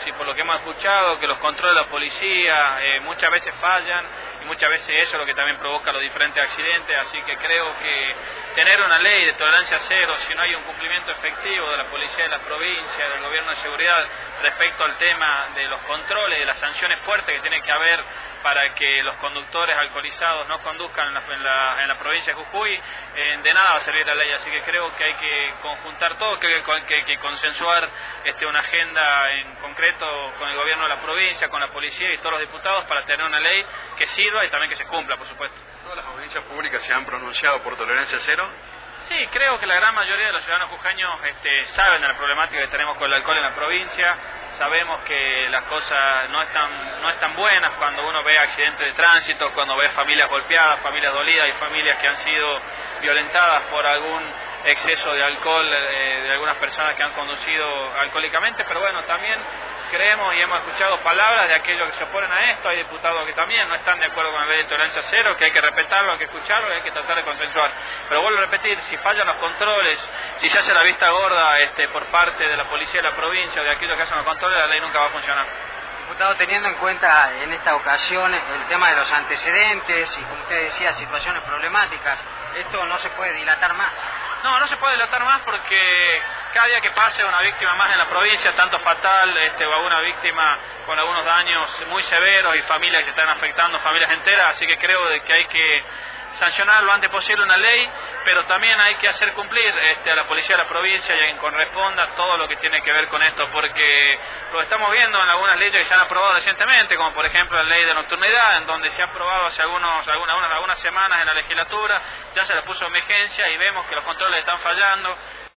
y por lo que hemos escuchado, que los controles de la policía muchas veces fallan y muchas veces eso es lo que también provoca los diferentes accidentes, así que creo que tener una ley de tolerancia cero, si no hay un cumplimiento efectivo de la policía de la provincia, del gobierno de seguridad respecto al tema de los controles, de las sanciones fuertes que tiene que haber para que los conductores alcoholizados no conduzcan en la provincia de Jujuy, de nada va a servir la ley, así que creo que hay que conjuntar todo, que hay que consensuar una agenda en concreto con el gobierno de la provincia, con la policía y todos los diputados para tener una ley que sirva y también que se cumpla, por supuesto. ¿Todas las audiencias públicas se han pronunciado por tolerancia cero? Sí, creo que la gran mayoría de los ciudadanos jujeños saben de la problemática que tenemos con el alcohol en la provincia, sabemos que las cosas no están buenas cuando uno ve accidentes de tránsito, cuando ve familias golpeadas, familias dolidas y familias que han sido violentadas por algún exceso de alcohol de algunas personas que han conducido alcohólicamente, pero bueno, también creemos y hemos escuchado palabras de aquellos que se oponen a esto, hay diputados que también no están de acuerdo con la ley de tolerancia cero, que hay que respetarlo, hay que escucharlo y hay que tratar de consensuar. Pero vuelvo a repetir, si fallan los controles, si se hace la vista gorda por parte de la policía de la provincia o de aquellos que hacen los controles, la ley nunca va a funcionar. Diputado, teniendo en cuenta en esta ocasión el tema de los antecedentes y, como usted decía, situaciones problemáticas, esto no se puede dilatar más. No se puede dilatar más porque cada día que pase una víctima más en la provincia, tanto fatal o alguna víctima con algunos daños muy severos y familias que se están afectando, familias enteras, así que creo que hay que sancionar lo antes posible una ley, pero también hay que hacer cumplir a la policía de la provincia y a quien corresponda todo lo que tiene que ver con esto, porque lo estamos viendo en algunas leyes que se han aprobado recientemente, como por ejemplo la ley de nocturnidad, en donde se ha aprobado hace algunas semanas en la legislatura, ya se le puso emergencia y vemos que los controles están fallando.